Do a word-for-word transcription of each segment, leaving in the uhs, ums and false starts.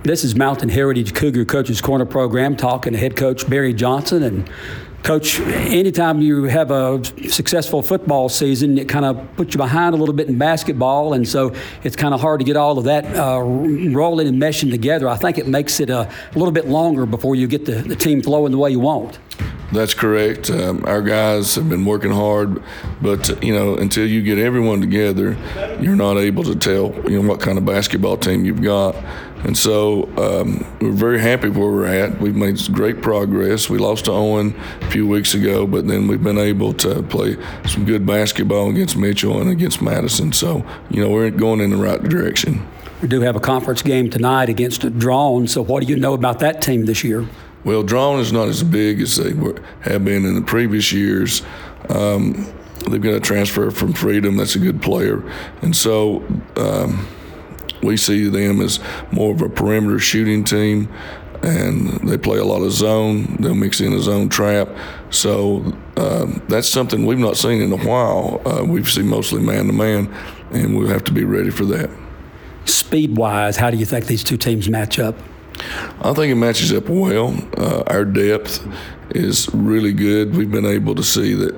This is Mountain Heritage Cougar Coaches Corner program, talking to head coach Barry Johnson. And Coach, anytime you have a successful football season, it kind of puts you behind a little bit in basketball, and so it's kind of hard to get all of that uh, rolling and meshing together. I think it makes it a, a little bit longer before you get the, the team flowing the way you want. That's correct. Um, our guys have been working hard, but, you know, until you get everyone together, you're not able to tell, you know, what kind of basketball team you've got. And so um, we're very happy where we're at. We've made great progress. We lost to Owen a few weeks ago, but then we've been able to play some good basketball against Mitchell and against Madison. So, you know, we're going in the right direction. We do have a conference game tonight against Drawn, so what do you know about that team this year? Well, Drawn is not as big as they were, have been in the previous years. Um, they've got a transfer from Freedom. That's a good player. And so um, we see them as more of a perimeter shooting team, and they play a lot of zone. They'll mix in a zone trap. So um, that's something we've not seen in a while. Uh, we've seen mostly man-to-man, and we'll have to be ready for that. Speed-wise, how do you think these two teams match up? I think it matches up well. Uh, our depth is really good. We've been able to see that,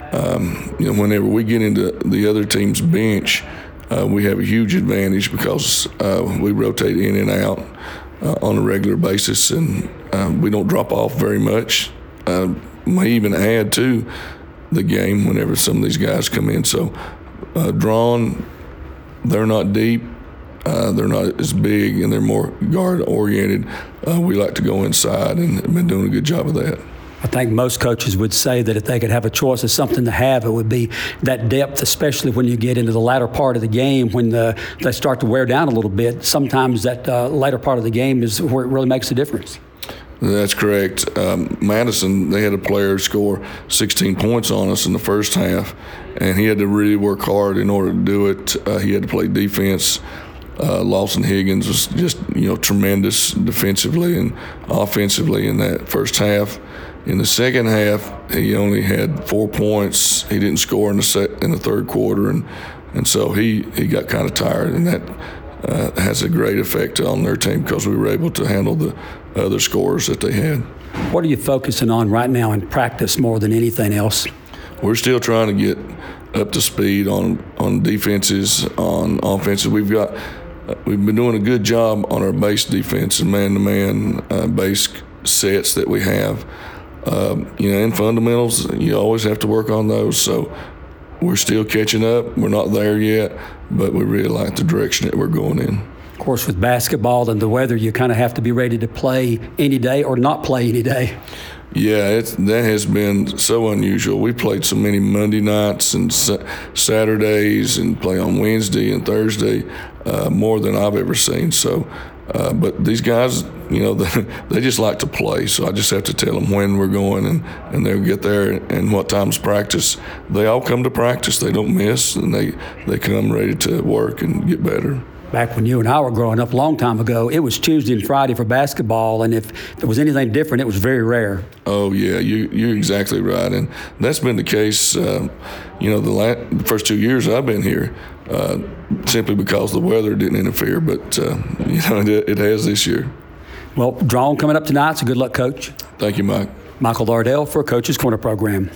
um, you know, whenever we get into the other team's bench, uh, we have a huge advantage because uh, we rotate in and out uh, on a regular basis, and uh, we don't drop off very much. Uh, may even add to the game whenever some of these guys come in. So, uh, Drawn, they're not deep. Uh, they're not as big, and they're more guard-oriented. Uh, we like to go inside, and have been doing a good job of that. I think most coaches would say that if they could have a choice of something to have, it would be that depth, especially when you get into the latter part of the game, when the, they start to wear down a little bit. Sometimes that uh, later part of the game is where it really makes a difference. That's correct. Um, Madison, they had a player score sixteen points on us in the first half, and he had to really work hard in order to do it. Uh, he had to play defense. Uh, Lawson Higgins was just, you know, tremendous defensively and offensively in that first half. In the second half, he only had four points. He didn't score in the set, in the third quarter, and and so he, he got kind of tired, and that uh, has a great effect on their team because we were able to handle the other scores that they had. What are you focusing on right now in practice more than anything else? We're still trying to get up to speed on on defenses, on offenses. We've got. Uh, we've been doing a good job on our base defense and man-to-man uh, base sets that we have. Um, you know, in fundamentals, you always have to work on those. So we're still catching up. We're not there yet, but we really like the direction that we're going in. Of course, with basketball and the weather, you kind of have to be ready to play any day or not play any day. Yeah, it's, that has been so unusual. We played so many Monday nights and sa- Saturdays and play on Wednesday and Thursday, uh, more than I've ever seen. So, uh, but these guys, you know, they, they just like to play. So I just have to tell them when we're going, and, and they'll get there and what time's practice. They all come to practice. They don't miss, and they, they come ready to work and get better. Back when you and I were growing up a long time ago, it was Tuesday and Friday for basketball, and if there was anything different, it was very rare. Oh, yeah, you, you're exactly right, and that's been the case, uh, you know, the, last, the first two years I've been here, uh, simply because the weather didn't interfere, but, uh, you know, it, it has this year. Well, Drawn coming up tonight, so good luck, Coach. Thank you, Mike. Michael Lardell for Coach's Corner program.